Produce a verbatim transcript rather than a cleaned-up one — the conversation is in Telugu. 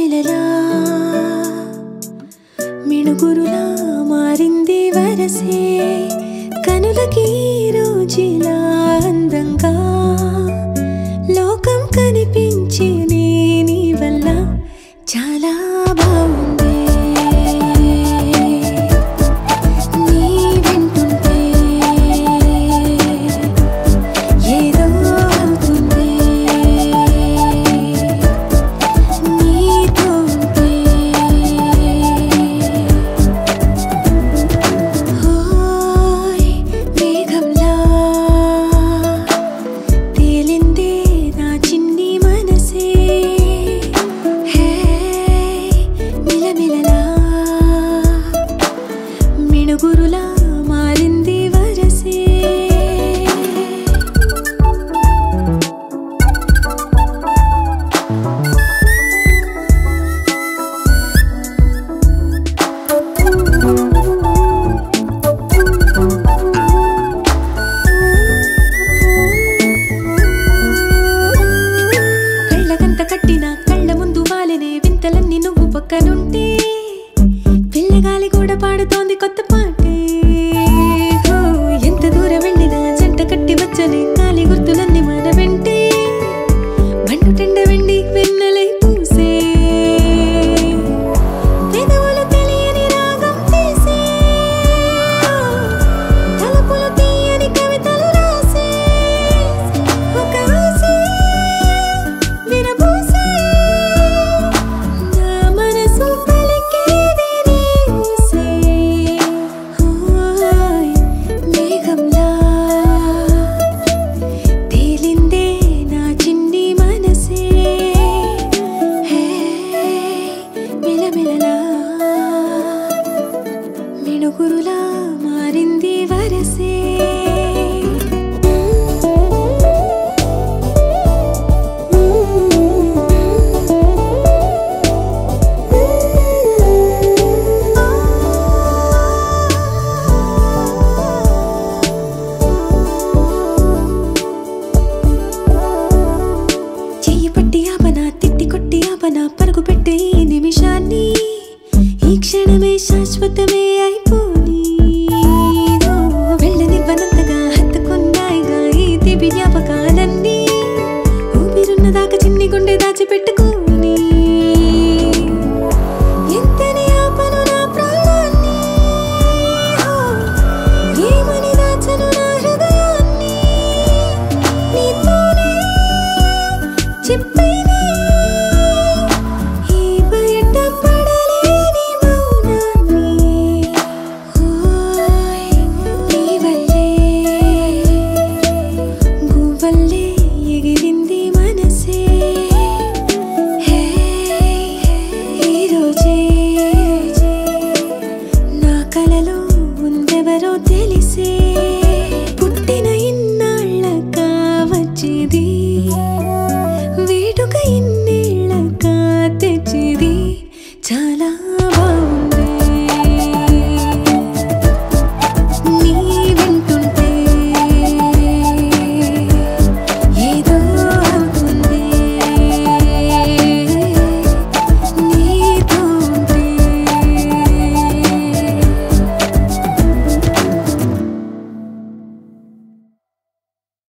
మిలమిలలా మిణుగురులా మారింది వరసే కనులకి రోజులా అందంగా లోకం కనిపించే నీ వల్ల చాలా బాగుంది నీ వెంటుంటే ఏదో అవుతుంది నీతో ఉంటే హోయ్ మేఘంలా తేలిందే నా చిన్ని మనసే హే మిలమిలలా మిణుగురులా మారింది వరసే కళ్ళకంత కట్టిన కళ్ళ ముందు వాలినే వింతలన్నీ నువ్వు పక్కనుంటే పిల్లగాలి కూడా పాడుతోంది కొత్త పాటే హో, ఎంత దూరం వెళ్ళినా జంట కట్టి వచ్చని కాలి గుర్తులన్నీ మన వెంటే బండు టెండ వెండి వెన్నెలై పూసే పెదవులు తెలియని రాగం తీసే తలపులు తీయని కవితలు రాసే ఒక ఆసే విరబూసే నా మనసు పలికేది నీ ఊసే హోయ్ మేఘంలా తేలిందే నా చిన్ని మనసే హే మిలమిలలా మిణుగురులా మారింది వరసే చెయ్యి పట్టి ఆపనా తిట్టి కొట్టి ఆపనా పరుగు పెట్టే ఈ నిమిషాన్ని ఈ క్షణమే శాశ్వతమే అయిపోని ఓ, వెళ్ళనివ్వనంతగా హత్తుకున్నాయిగా ఈ దివి జ్ఞాపకాలన్నీ ఊపిరున్నదాకా చిన్ని గుండె దాచిపెట్టుకోని ఎంతని ఆపను నా ప్రాణాన్ని ఓ, ఏమని దాచను నా హృదయాన్ని నీతోనే చెప్పేనే ఈ బయట పడలేని మౌనాన్ని హోయ్ నీ వల్లే గువ్వల్లే ఎగిరింది మనసే హే ఈ రోజే నా కలలో ఉందెవరో తెలిసే పుట్టిన ఇన్నాళ్ళకా వచ్చేది వేడుక ఇన్నేళ్ళకా తెచ్చేది చాలా